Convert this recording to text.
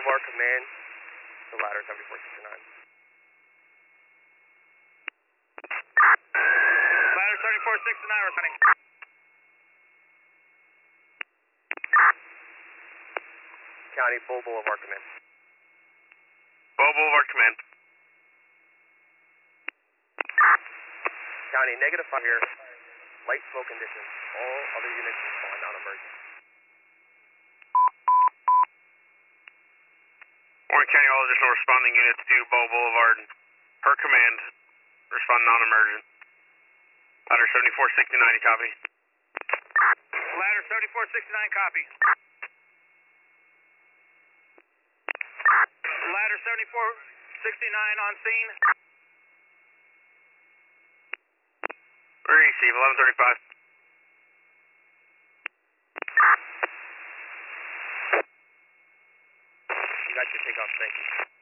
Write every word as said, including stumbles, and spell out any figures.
Boulevard, command to ladder seventy-four sixty-nine. Ladder seventy-four sixty-nine responding. County, Bull Boulevard, command. Bull Boulevard, command. County, negative five here. Light smoke conditions. All other units respond non-emergent. Orange County, all additional responding units to Bull Boulevard. Per command, respond non-emergent. Ladder seventy-four sixty-nine, copy. Ladder seventy-four sixty-nine, copy. Ladder seventy-four sixty-nine on scene. Receive, eleven thirty-five. You got your takeoff, thank you.